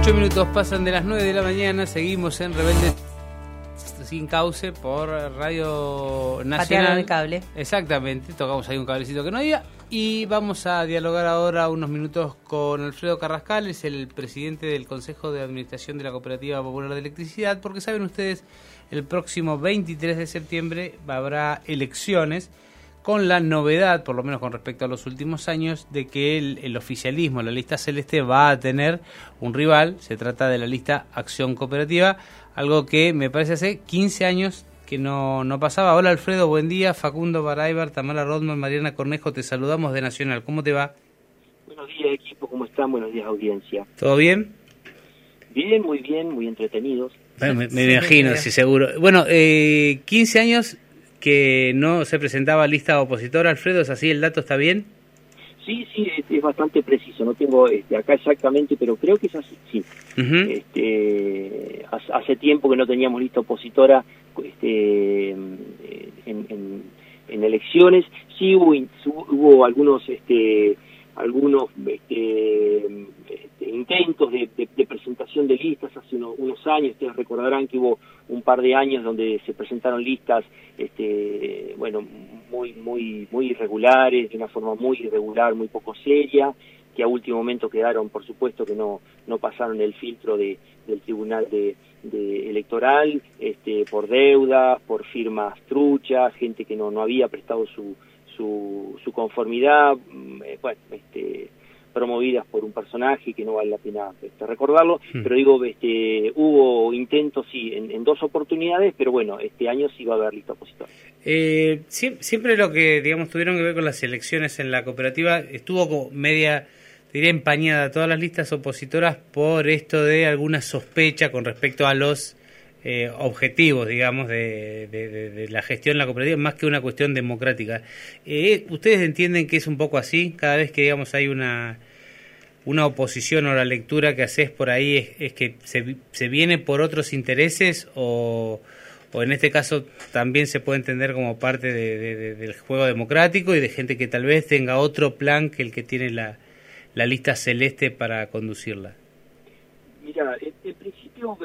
8 minutos pasan de las 9 de la mañana, seguimos en Rebelde Sin Cauce por Radio Nacional. Patearon el cable. Exactamente, tocamos ahí un cablecito que no había. Y vamos a dialogar ahora unos minutos con Alfredo Carrascal, es el presidente del Consejo de Administración de la Cooperativa Popular de Electricidad, porque saben ustedes, el próximo 23 de septiembre habrá elecciones, con la novedad, por lo menos con respecto a los últimos años, de que el oficialismo, la lista celeste, va a tener un rival. Se trata de la lista Acción Cooperativa, algo que me parece hace 15 años que no pasaba. Hola Alfredo, buen día. Facundo Baraybar, Tamara Rodman, Mariana Cornejo, te saludamos de Nacional. ¿Cómo te va? Buenos días equipo, ¿cómo están? Buenos días audiencia. ¿Todo bien? Bien, muy entretenidos. Bueno, me imagino, sí, seguro. Bueno, 15 años que no se presentaba lista opositora, Alfredo, ¿es así? ¿El dato está bien? Sí, es bastante preciso, no tengo acá exactamente, pero creo que es así, sí. Uh-huh. Hace tiempo que no teníamos lista opositora en elecciones. Sí hubo algunos intentos de presentación de listas hace unos años. Ustedes recordarán que hubo un par de años donde se presentaron listas muy irregulares, de una forma muy irregular, muy poco seria, que a último momento quedaron, por supuesto, que no pasaron el filtro del tribunal de electoral, por deudas, por firmas truchas, gente que no había prestado su conformidad, promovidas por un personaje que no vale la pena recordarlo, pero digo, hubo intentos, sí, en dos oportunidades, pero bueno, este año sí va a haber lista opositora. Siempre lo que, digamos, tuvieron que ver con las elecciones en la cooperativa estuvo como media, diría, empañada todas las listas opositoras por esto de alguna sospecha con respecto a los objetivos, digamos, de la gestión de la cooperativa, más que una cuestión democrática. ¿Ustedes entienden que es un poco así? Cada vez que, digamos, hay una oposición o la lectura que haces por ahí es que se viene por otros intereses o en este caso también se puede entender como parte del juego democrático y de gente que tal vez tenga otro plan que el que tiene la lista celeste para conducirla. Mira, en principio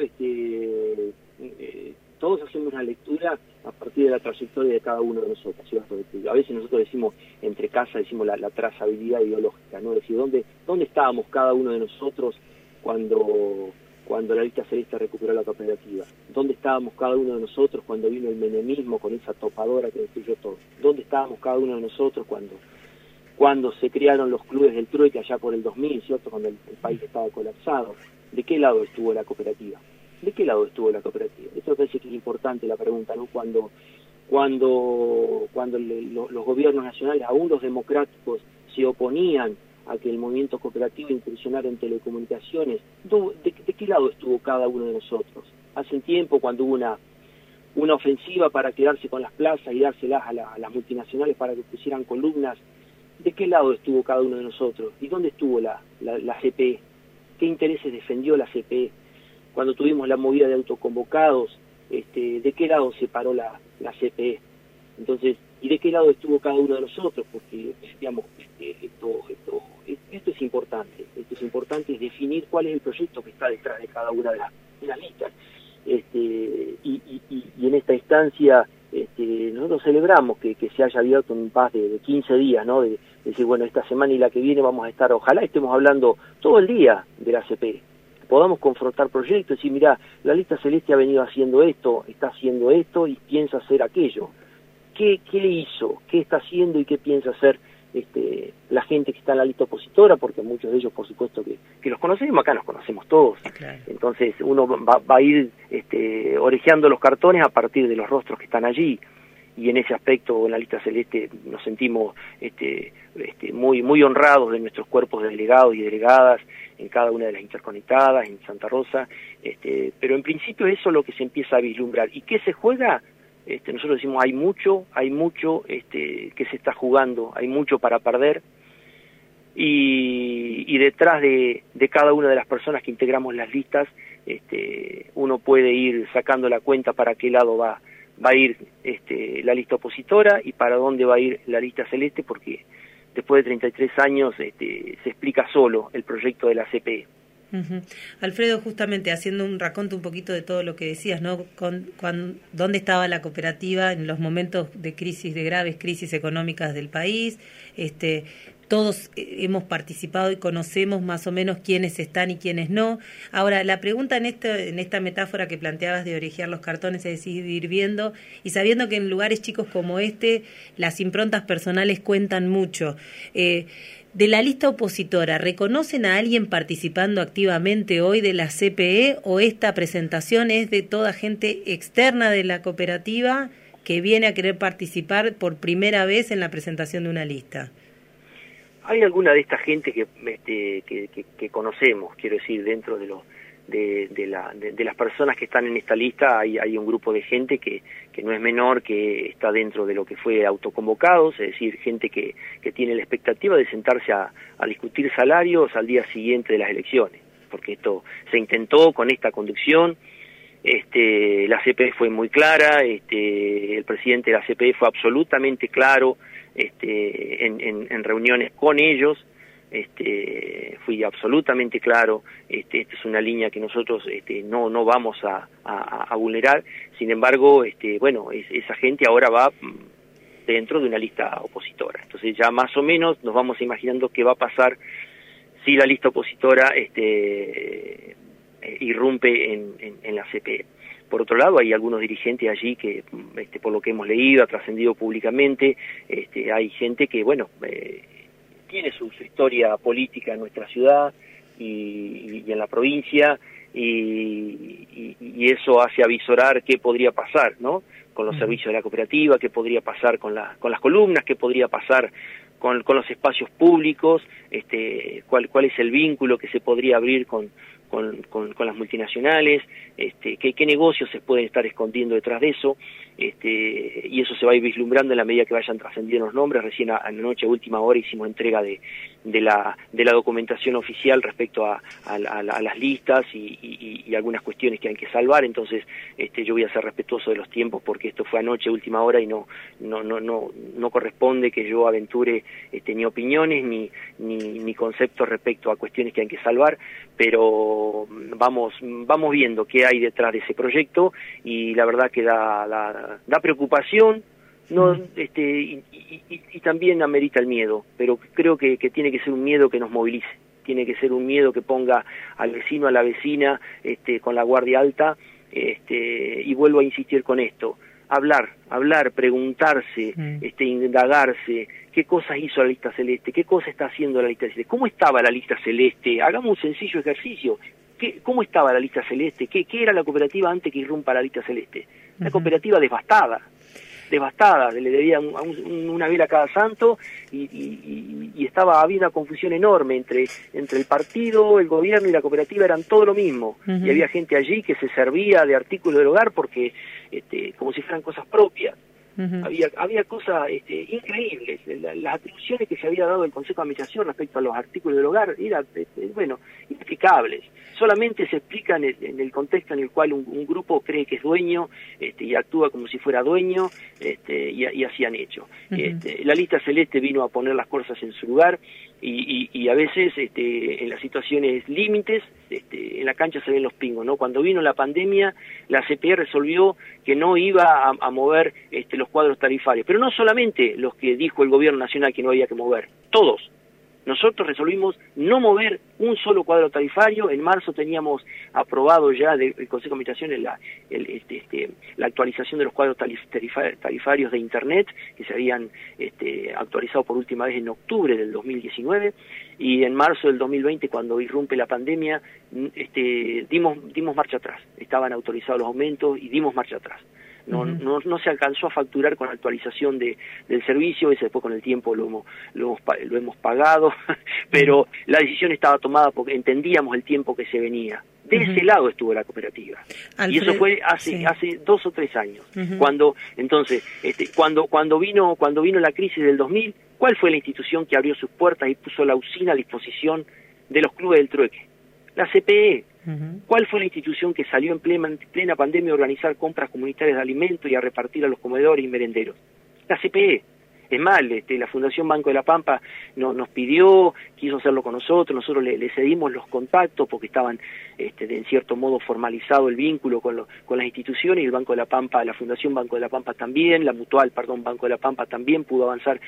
todos hacemos una lectura a partir de la trayectoria de cada uno de nosotros, ¿sí? A veces nosotros decimos, entre casa decimos la trazabilidad ideológica, ¿no? Es decir, ¿dónde estábamos cada uno de nosotros cuando la lista celeste recuperó la cooperativa? ¿Dónde estábamos cada uno de nosotros cuando vino el menemismo con esa topadora que destruyó todo? ¿Dónde estábamos cada uno de nosotros cuando se crearon los clubes del trueque allá por el 2000, ¿cierto? Cuando el país estaba colapsado? ¿De qué lado estuvo la cooperativa? ¿De qué lado estuvo la cooperativa? Eso me parece que es importante la pregunta, ¿no? Cuando los gobiernos nacionales, aún los democráticos, se oponían a que el movimiento cooperativo incursionara en telecomunicaciones, ¿de qué lado estuvo cada uno de nosotros? Hace un tiempo, cuando hubo una ofensiva para quedarse con las plazas y dárselas a las multinacionales para que pusieran columnas, ¿de qué lado estuvo cada uno de nosotros? ¿Y dónde estuvo la CPE? ¿Qué intereses defendió la CPE? Cuando tuvimos la movida de autoconvocados, ¿de qué lado se paró la CPE? Entonces, ¿y de qué lado estuvo cada uno de nosotros? Porque, digamos, esto es importante. Esto es importante, es definir cuál es el proyecto que está detrás de cada una de las listas. Y en esta instancia, nosotros celebramos que se haya abierto un paz de 15 días, ¿no? De decir, bueno, esta semana y la que viene vamos a estar, ojalá estemos hablando todo el día de la CPE, podamos confrontar proyectos y decir, mirá, la lista celeste ha venido haciendo esto, está haciendo esto y piensa hacer aquello. ¿Qué hizo? ¿Qué está haciendo y qué piensa hacer la gente que está en la lista opositora? Porque muchos de ellos, por supuesto, que los conocemos, acá nos conocemos todos. Claro. Entonces uno va a ir orejeando los cartones a partir de los rostros que están allí. Y en ese aspecto, en la lista celeste, nos sentimos muy honrados de nuestros cuerpos de delegados y delegadas en cada una de las interconectadas, en Santa Rosa, pero en principio eso es lo que se empieza a vislumbrar. ¿Y qué se juega? Nosotros decimos, hay mucho que se está jugando, hay mucho para perder, y detrás de cada una de las personas que integramos las listas, uno puede ir sacando la cuenta para qué lado va a ir la lista opositora y para dónde va a ir la lista celeste, porque después de 33 años se explica solo el proyecto de la CPE. Alfredo, justamente haciendo un raconto un poquito de todo lo que decías, ¿no? ¿Dónde estaba la cooperativa en los momentos de crisis, de graves crisis económicas del país? Todos hemos participado y conocemos más o menos quiénes están y quiénes no. Ahora, la pregunta en esta metáfora que planteabas de orejear los cartones, es decir, ir viendo y sabiendo que en lugares chicos como las improntas personales cuentan mucho. De la lista opositora, ¿reconocen a alguien participando activamente hoy de la CPE o esta presentación es de toda gente externa de la cooperativa que viene a querer participar por primera vez en la presentación de una lista? Hay alguna de esta gente que conocemos, quiero decir, dentro de las personas que están en esta lista hay un grupo de gente que no es menor, que está dentro de lo que fue autoconvocados, es decir, gente que tiene la expectativa de sentarse a discutir salarios al día siguiente de las elecciones, porque esto se intentó con esta conducción. La CPE fue muy clara, el presidente de la CPE fue absolutamente claro en reuniones con ellos. Fui absolutamente claro, esta es una línea que nosotros no vamos a vulnerar. Sin embargo, esa gente ahora va dentro de una lista opositora. Entonces ya más o menos nos vamos imaginando qué va a pasar si la lista opositora irrumpe en la CPE. Por otro lado, hay algunos dirigentes allí que, por lo que hemos leído, ha trascendido públicamente, hay gente que, tiene su historia política en nuestra ciudad y en la provincia, y eso hace avisorar qué podría pasar, ¿no?, con los servicios de la cooperativa, qué podría pasar con las columnas, qué podría pasar con los espacios públicos, cuál es el vínculo que se podría abrir con las multinacionales, qué negocios se pueden estar escondiendo detrás de eso, y eso se va a ir vislumbrando en la medida que vayan trascendiendo los nombres. Recién anoche, a última hora, hicimos entrega de la documentación oficial respecto a las listas y algunas cuestiones que hay que salvar. Entonces yo voy a ser respetuoso de los tiempos, porque esto fue anoche, última hora, y no corresponde que yo aventure ni opiniones ni conceptos respecto a cuestiones que hay que salvar, pero vamos viendo qué hay detrás de ese proyecto, y la verdad que da preocupación, y también amerita el miedo, pero creo que tiene que ser un miedo que nos movilice, tiene que ser un miedo que ponga al vecino, a la vecina, con la guardia alta, y vuelvo a insistir con esto: hablar, preguntarse, indagarse, qué cosas hizo la lista celeste, qué cosas está haciendo la lista celeste, cómo estaba la lista celeste. Hagamos un sencillo ejercicio: ¿cómo estaba la lista celeste? ¿Qué era la cooperativa antes que irrumpa la lista celeste? Una cooperativa devastada, le debía una vela a cada santo, y había una confusión enorme entre el partido, el gobierno y la cooperativa. Eran todo lo mismo, y había gente allí que se servía de artículos del hogar porque como si fueran cosas propias. Había cosas increíbles. Las atribuciones que se había dado el Consejo de Administración respecto a los artículos del hogar eran inexplicables. Solamente se explican en el contexto en el cual un grupo cree que es dueño, y actúa como si fuera dueño, y así han hecho. La lista celeste vino a poner las cosas en su lugar, y a veces en las situaciones límites, en la cancha se ven los pingos, ¿no? Cuando vino la pandemia, la CPE resolvió que no iba a mover los cuadros tarifarios, pero no solamente los que dijo el gobierno nacional que no había que mover, todos. Nosotros resolvimos no mover un solo cuadro tarifario. En marzo teníamos aprobado ya del Consejo de Administración la actualización de los cuadros tarifarios de Internet, que se habían actualizado por última vez en octubre del 2019, y en marzo del 2020, cuando irrumpe la pandemia, dimos marcha atrás. Estaban autorizados los aumentos y dimos marcha atrás. No se alcanzó a facturar con la actualización del servicio, ese después con el tiempo lo hemos pagado, pero la decisión estaba tomada porque entendíamos el tiempo que se venía. De ese lado estuvo la cooperativa. Alfred, y eso fue hace 2 o 3 años. Cuando vino la crisis del 2000, ¿cuál fue la institución que abrió sus puertas y puso la usina a disposición de los clubes del trueque? La CPE. ¿Cuál fue la institución que salió en plena pandemia a organizar compras comunitarias de alimentos y a repartir a los comedores y merenderos? La CPE. Es más, la Fundación Banco de la Pampa nos pidió, quiso hacerlo con nosotros le cedimos los contactos porque estaban en cierto modo formalizado el vínculo con las instituciones, y el Banco de la Pampa, la Fundación Banco de la Pampa también, la Mutual, perdón, Banco de la Pampa también pudo avanzar,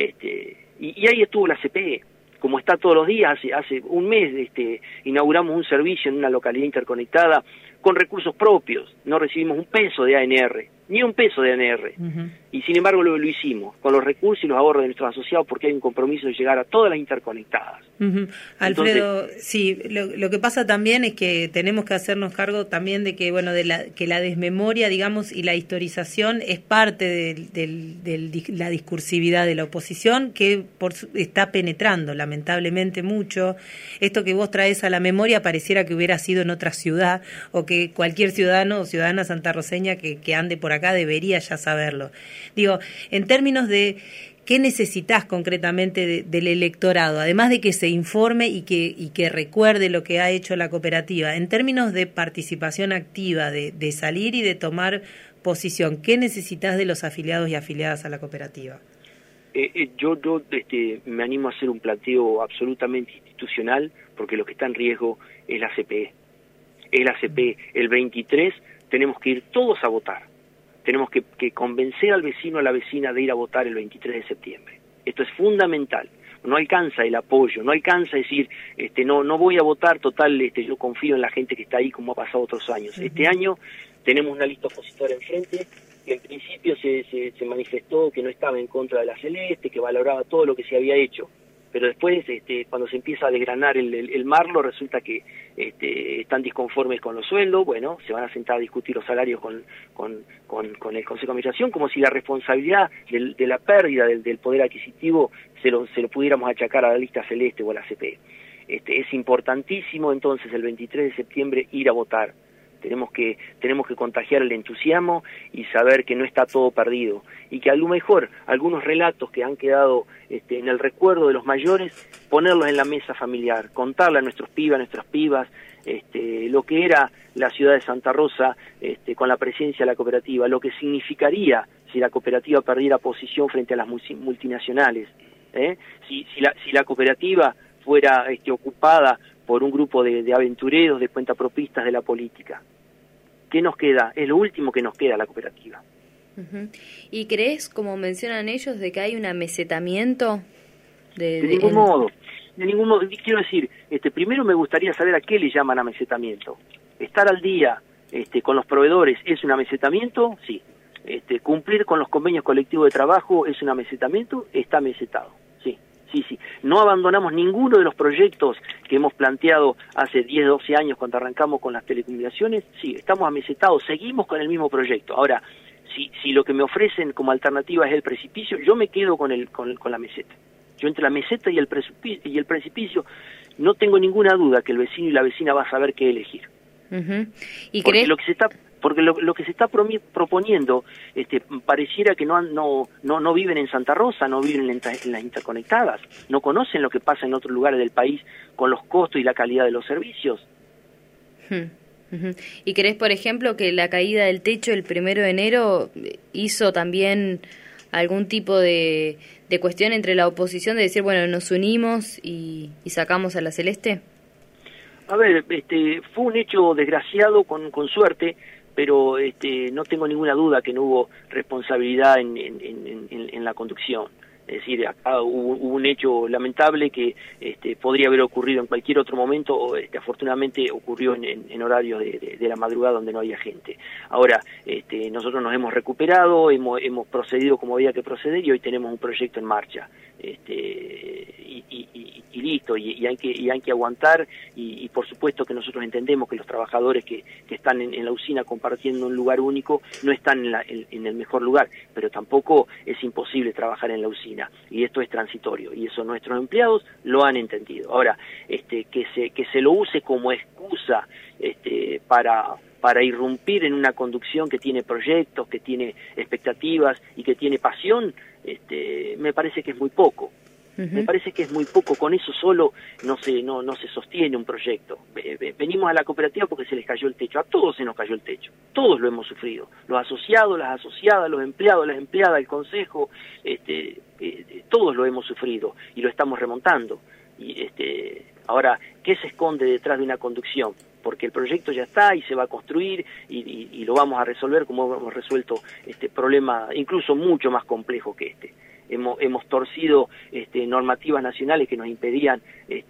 y ahí estuvo la CPE. Como está todos los días, hace un mes inauguramos un servicio en una localidad interconectada con recursos propios, no recibimos un peso de ANR, ni un peso de ANR, y sin embargo lo hicimos, con los recursos y los ahorros de nuestros asociados, porque hay un compromiso de llegar a todas las interconectadas. Alfredo, sí, lo que pasa también es que tenemos que hacernos cargo también de que, bueno, que la desmemoria, digamos, y la historización es parte de la discursividad de la oposición, que está penetrando lamentablemente mucho. Esto que vos traes a la memoria pareciera que hubiera sido en otra ciudad, o que cualquier ciudadano o ciudadana santarroceña que ande por acá debería ya saberlo. Digo, en términos de ¿qué necesitas concretamente del electorado? Además de que se informe y que recuerde lo que ha hecho la cooperativa, en términos de participación activa, de salir y de tomar posición, ¿qué necesitas de los afiliados y afiliadas a la cooperativa? Yo me animo a hacer un planteo absolutamente institucional, porque lo que está en riesgo es la CPE. Es la CPE. El 23 tenemos que ir todos a votar. Tenemos que convencer al vecino, a la vecina de ir a votar el 23 de septiembre. Esto es fundamental. No alcanza el apoyo, no alcanza decir, no voy a votar, total, yo confío en la gente que está ahí, como ha pasado otros años. Este año tenemos una lista opositora enfrente, que en principio se manifestó que no estaba en contra de la Celeste, que valoraba todo lo que se había hecho. Pero después, cuando se empieza a desgranar el marlo, resulta que están disconformes con los sueldos. Bueno, se van a sentar a discutir los salarios con el Consejo de Administración, como si la responsabilidad de la pérdida del poder adquisitivo se lo pudiéramos achacar a la lista celeste o a la CPE. Es importantísimo entonces el 23 de septiembre ir a votar. Tenemos que contagiar el entusiasmo y saber que no está todo perdido, y que a lo mejor algunos relatos que han quedado en el recuerdo de los mayores, ponerlos en la mesa familiar, contarle a nuestros pibas, nuestras pibas, lo que era la ciudad de Santa Rosa con la presencia de la cooperativa, lo que significaría si la cooperativa perdiera posición frente a las multinacionales, si la cooperativa fuera ocupada por un grupo de aventureros, de cuentapropistas de la política. ¿Qué nos queda? Es lo último que nos queda, la cooperativa. ¿Y crees, como mencionan ellos, de que hay un amesetamiento? De ningún modo. De ningún modo. Quiero decir, primero me gustaría saber a qué le llaman amesetamiento. Estar al día con los proveedores es un amesetamiento, sí. Cumplir con los convenios colectivos de trabajo es un amesetamiento, está amesetado, sí. Sí. No abandonamos ninguno de los proyectos que hemos planteado hace 10, 12 años cuando arrancamos con las telecomunicaciones. Sí, estamos amesetados, seguimos con el mismo proyecto. Ahora, si lo que me ofrecen como alternativa es el precipicio, yo me quedo con la meseta. Yo entre la meseta y el precipicio no tengo ninguna duda que el vecino y la vecina va a saber qué elegir. ¿Y porque lo que se está proponiendo pareciera que no viven en Santa Rosa, no viven en las interconectadas, no conocen lo que pasa en otros lugares del país con los costos y la calidad de los servicios. ¿Y crees, por ejemplo, que la caída del techo el 1 de enero hizo también algún tipo de cuestión entre la oposición de decir, bueno, nos unimos y sacamos a la Celeste? A ver, fue un hecho desgraciado con suerte, pero no tengo ninguna duda que no hubo responsabilidad en la conducción. Es decir, acá hubo un hecho lamentable que podría haber ocurrido en cualquier otro momento, o afortunadamente ocurrió en horarios de la madrugada donde no había gente. Ahora, nosotros nos hemos recuperado, hemos procedido como había que proceder, y hoy tenemos un proyecto en marcha. Y listo, y hay que aguantar, y por supuesto que nosotros entendemos que los trabajadores que están en la usina compartiendo un lugar único no están en el mejor lugar, pero tampoco es imposible trabajar en la usina, y esto es transitorio, y eso nuestros empleados lo han entendido. Ahora, que se lo use como excusa para irrumpir en una conducción que tiene proyectos, que tiene expectativas y que tiene pasión, me parece que es muy poco. Me parece que es muy poco, con eso solo no se sostiene un proyecto. Venimos a la cooperativa porque se les cayó el techo, a todos se nos cayó el techo, todos lo hemos sufrido, los asociados, las asociadas, los empleados, las empleadas, el consejo, todos lo hemos sufrido y lo estamos remontando. Y ahora, ¿qué se esconde detrás de una conducción? Porque el proyecto ya está y se va a construir y lo vamos a resolver como hemos resuelto este problema, incluso mucho más complejo que este. Hemos torcido normativas nacionales que nos impedían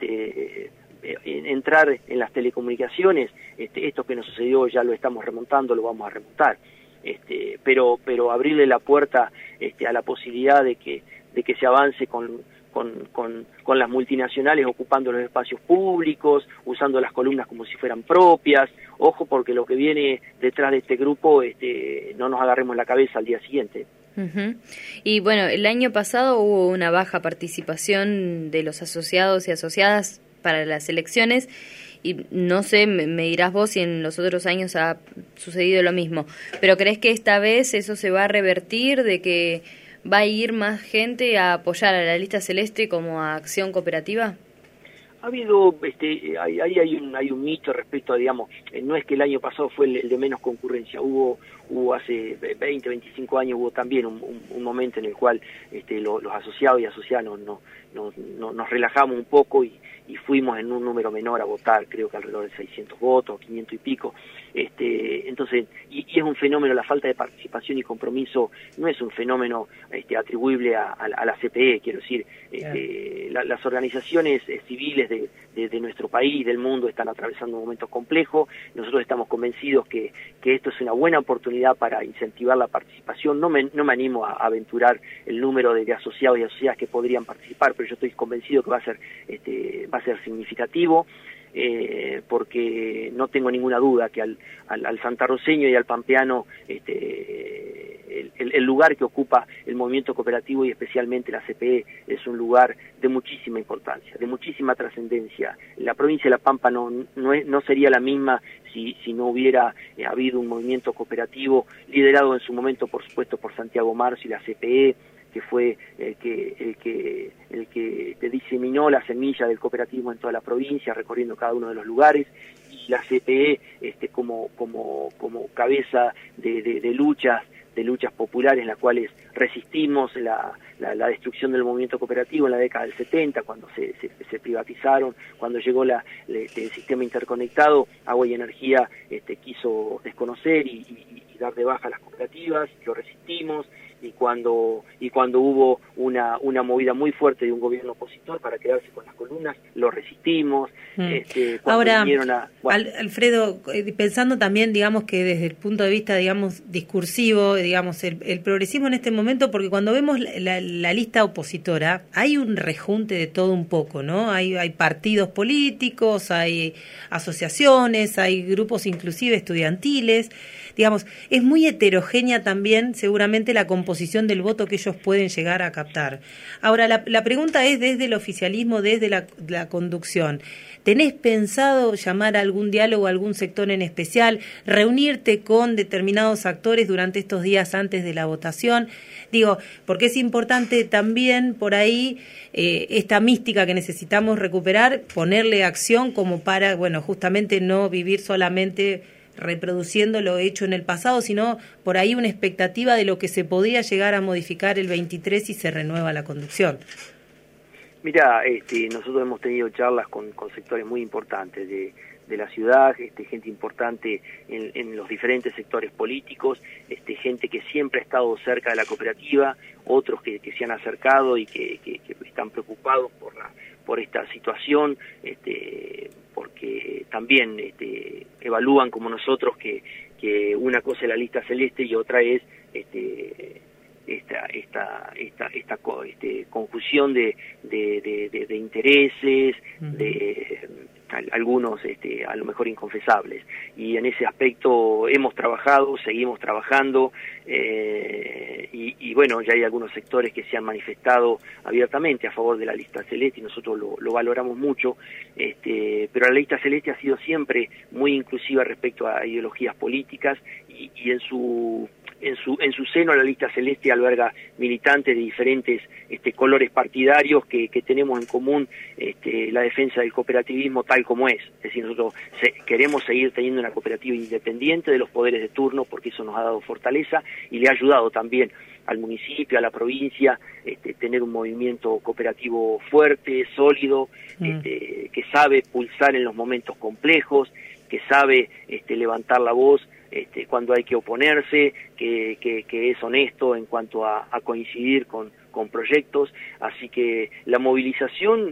entrar en las telecomunicaciones. Esto que nos sucedió ya lo estamos remontando, lo vamos a remontar. Pero abrirle la puerta a la posibilidad de que se avance con las multinacionales ocupando los espacios públicos, usando las columnas como si fueran propias. Ojo, porque lo que viene detrás de este grupo, no nos agarremos la cabeza al día siguiente. Y bueno, el año pasado hubo una baja participación de los asociados y asociadas para las elecciones y no sé, me dirás vos si en los otros años ha sucedido lo mismo, pero ¿crees que esta vez eso se va a revertir, de que va a ir más gente a apoyar a la lista celeste como a Acción Cooperativa? Ha habido, hay un mito respecto a, digamos, no es que el año pasado fue el de menos concurrencia, hubo hace 20, 25 años hubo también un momento en el cual los asociados y asociadas nos relajamos un poco y fuimos en un número menor a votar, creo que alrededor de 600 votos, 500 y pico. Entonces, y es un fenómeno, la falta de participación y compromiso no es un fenómeno atribuible a la CPE, quiero decir, las organizaciones civiles de nuestro país, del mundo, están atravesando un momento complejo. Nosotros estamos convencidos que esto es una buena oportunidad para incentivar la participación. No me animo a aventurar el número de asociados y asociadas que podrían participar, pero yo estoy convencido que va a ser significativo. Porque no tengo ninguna duda que al santarroceño y al pampeano el lugar que ocupa el movimiento cooperativo y especialmente la CPE es un lugar de muchísima importancia, de muchísima trascendencia. La provincia de La Pampa no sería la misma si no hubiera habido un movimiento cooperativo liderado en su momento, por supuesto, por Santiago Marzo y la CPE, que fue el que diseminó la semilla del cooperativismo en toda la provincia, recorriendo cada uno de los lugares, y la CPE como cabeza de luchas populares en las cuales resistimos la destrucción del movimiento cooperativo en la década del 70, cuando se privatizaron, cuando llegó el sistema interconectado. Agua y Energía quiso desconocer y dar de baja a las cooperativas, lo resistimos. Y cuando hubo una movida muy fuerte de un gobierno opositor para quedarse con las columnas, lo resistimos. Ahora, Alfredo, pensando también, digamos, que desde el punto de vista, digamos, discursivo, digamos, el progresismo en este momento, porque cuando vemos la lista opositora, hay un rejunte de todo un poco, ¿no? Hay partidos políticos, hay asociaciones, hay grupos inclusive estudiantiles. Digamos, es muy heterogénea también seguramente la composición del voto que ellos pueden llegar a captar. Ahora, la pregunta es desde el oficialismo, desde la conducción. ¿Tenés pensado llamar a algún diálogo a algún sector en especial, reunirte con determinados actores durante estos días antes de la votación? Digo, porque es importante también por ahí esta mística que necesitamos recuperar, ponerle acción como para, bueno, justamente no vivir solamente reproduciendo lo hecho en el pasado, sino por ahí una expectativa de lo que se podría llegar a modificar el 23 si se renueva la conducción. Mira, nosotros hemos tenido charlas con sectores muy importantes de la ciudad, gente importante en los diferentes sectores políticos, gente que siempre ha estado cerca de la cooperativa, otros que se han acercado y que están preocupados por esta situación, porque también evalúan como nosotros que una cosa es la lista celeste y otra es esta confusión de intereses, de algunos a lo mejor inconfesables, y en ese aspecto hemos trabajado, seguimos trabajando, y bueno, ya hay algunos sectores que se han manifestado abiertamente a favor de la lista celeste y nosotros lo valoramos mucho, pero la lista celeste ha sido siempre muy inclusiva respecto a ideologías políticas y en su en su seno la lista celeste alberga militantes de diferentes colores partidarios que tenemos en común la defensa del cooperativismo tal como es. Es decir, nosotros queremos seguir teniendo una cooperativa independiente de los poderes de turno, porque eso nos ha dado fortaleza y le ha ayudado también al municipio, a la provincia, tener un movimiento cooperativo fuerte, sólido, que sabe pulsar en los momentos complejos, que sabe levantar la voz cuando hay que oponerse, que es honesto en cuanto a coincidir con proyectos. Así que la movilización,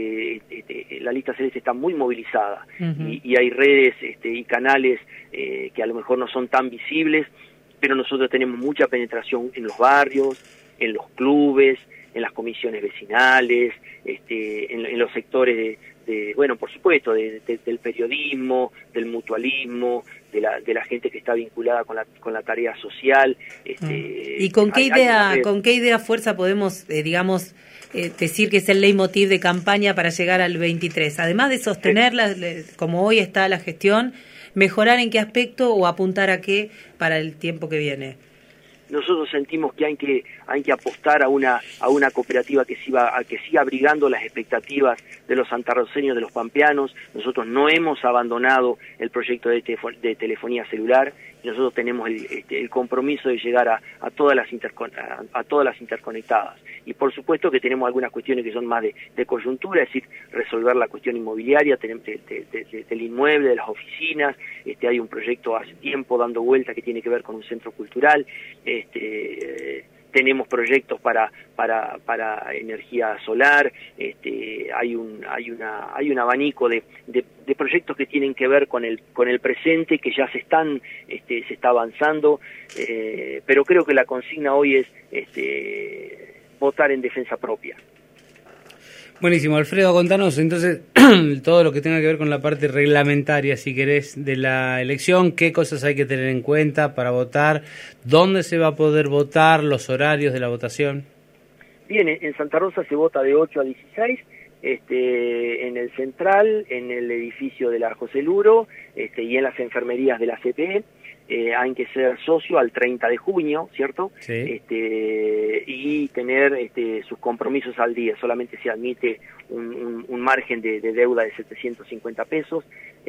la lista celeste está muy movilizada, y hay redes y canales que a lo mejor no son tan visibles, pero nosotros tenemos mucha penetración en los barrios, en los clubes, en las comisiones vecinales, en los sectores bueno, por supuesto, del periodismo, del mutualismo, de la gente que está vinculada con la tarea social. ¿Y con qué idea fuerza podemos, decir que es el leitmotiv de campaña para llegar al 23? Además de sostenerla, como hoy está la gestión, ¿mejorar en qué aspecto o apuntar a qué para el tiempo que viene? Nosotros sentimos que hay que apostar a una cooperativa que siga abrigando las expectativas de los santarroceños, de los pampeanos. Nosotros no hemos abandonado el proyecto de telefonía celular, y nosotros tenemos el compromiso de llegar a todas las interconectadas. Y por supuesto que tenemos algunas cuestiones que son más de coyuntura, es decir, resolver la cuestión inmobiliaria del inmueble, de las oficinas. Hay un proyecto hace tiempo dando vuelta que tiene que ver con un centro cultural. Tenemos proyectos para energía solar. Hay un abanico de proyectos que tienen que ver con el presente, que ya se está avanzando, pero creo que la consigna hoy es votar en defensa propia. Buenísimo, Alfredo, contanos entonces todo lo que tenga que ver con la parte reglamentaria, si querés, de la elección, qué cosas hay que tener en cuenta para votar, dónde se va a poder votar, los horarios de la votación. Bien, en Santa Rosa se vota de 8 a 16, en el Central, en el edificio de la José Luro, y en las enfermerías de la CPE. Hay que ser socio al 30 de junio, ¿cierto? Sí. Y tener sus compromisos al día. Solamente se admite un margen de deuda de 750 pesos.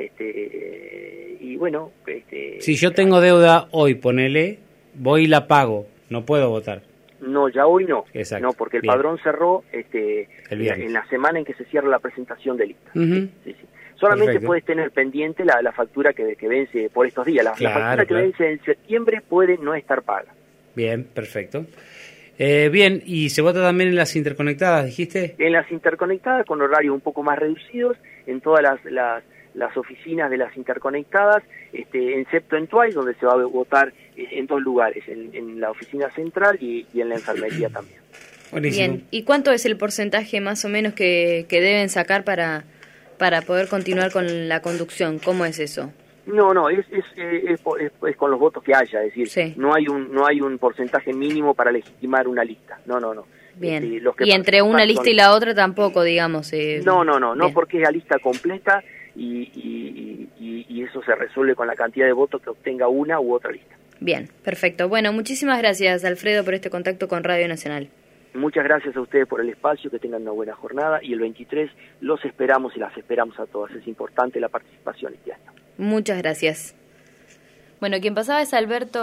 Y bueno... si yo tengo deuda hoy, ponele, voy y la pago, no puedo votar. No, ya hoy no. Exacto. No, porque el padrón cerró en la semana en que se cierra la presentación de lista. Sí. Solamente Perfecto. Puedes tener pendiente la factura que vence por estos días. La factura que vence en septiembre puede no estar paga. Bien, perfecto. Bien, ¿y se vota también en las interconectadas, dijiste? En las interconectadas, con horarios un poco más reducidos, en todas las oficinas de las interconectadas, excepto en Tuay, donde se va a votar en 2 lugares, en la oficina central y en la enfermería también. Buenísimo. Bien, ¿y cuánto es el porcentaje más o menos que deben sacar para poder continuar con la conducción? ¿Cómo es eso? No, es con los votos que haya, es decir, sí. no hay un porcentaje mínimo para legitimar una lista. No. Bien. Y entre una lista y la otra tampoco, digamos. No, porque es la lista completa y eso se resuelve con la cantidad de votos que obtenga una u otra lista. Bien, perfecto. Bueno, muchísimas gracias, Alfredo, por este contacto con Radio Nacional. Muchas gracias a ustedes por el espacio, que tengan una buena jornada, y el 23 los esperamos y las esperamos a todas. Es importante la participación este año. Muchas gracias. Bueno, quien pasaba es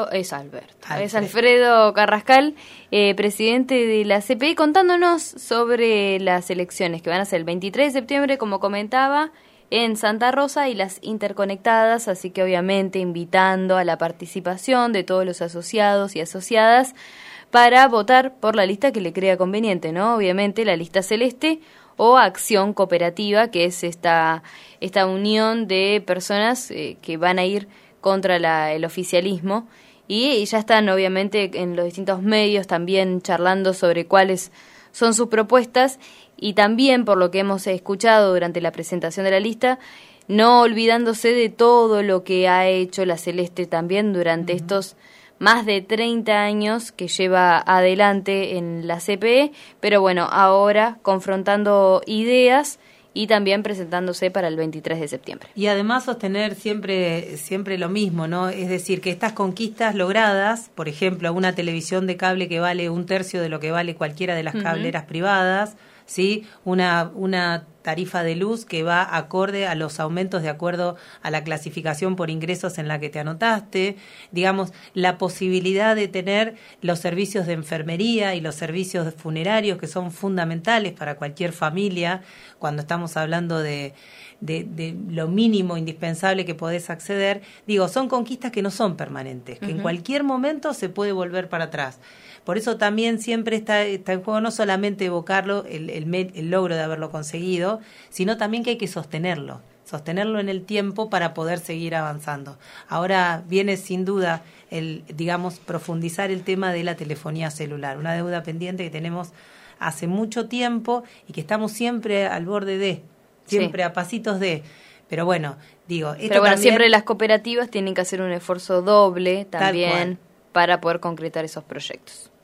Alfredo Carrascal, presidente de la CPI, contándonos sobre las elecciones que van a ser el 23 de septiembre, como comentaba, en Santa Rosa, y las interconectadas, así que obviamente invitando a la participación de todos los asociados y asociadas para votar por la lista que le crea conveniente, ¿no? Obviamente la lista celeste o Acción Cooperativa, que es esta unión de personas que van a ir contra el oficialismo, y ya están obviamente en los distintos medios también charlando sobre cuáles son sus propuestas, y también por lo que hemos escuchado durante la presentación de la lista, no olvidándose de todo lo que ha hecho la Celeste también durante estos más de 30 años que lleva adelante en la CPE, pero bueno, ahora confrontando ideas y también presentándose para el 23 de septiembre. Y además sostener siempre lo mismo, ¿no? Es decir, que estas conquistas logradas, por ejemplo, una televisión de cable que vale 1/3 de lo que vale cualquiera de las cableras privadas, ¿sí? Una tarifa de luz que va acorde a los aumentos de acuerdo a la clasificación por ingresos en la que te anotaste, digamos, la posibilidad de tener los servicios de enfermería y los servicios funerarios que son fundamentales para cualquier familia cuando estamos hablando de lo mínimo indispensable que podés acceder. Digo, son conquistas que no son permanentes, que en cualquier momento se puede volver para atrás. Por eso también siempre está en juego no solamente evocarlo, el logro de haberlo conseguido, sino también que hay que sostenerlo en el tiempo para poder seguir avanzando. Ahora viene sin duda profundizar el tema de la telefonía celular, una deuda pendiente que tenemos hace mucho tiempo y que estamos siempre al borde siempre a pasitos pero bueno, también, siempre las cooperativas tienen que hacer un esfuerzo doble también para poder concretar esos proyectos.